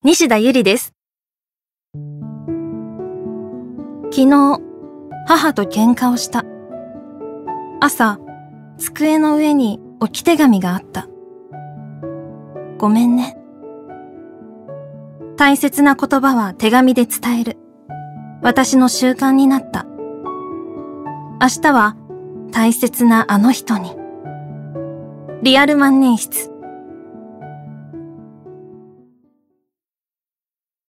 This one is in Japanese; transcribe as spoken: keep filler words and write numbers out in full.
西田ゆりです。昨日、母と喧嘩をした。朝、机の上に置き手紙があった。ごめんね。大切な言葉は手紙で伝える。私の習慣になった。明日は大切なあの人に。リアル万年筆。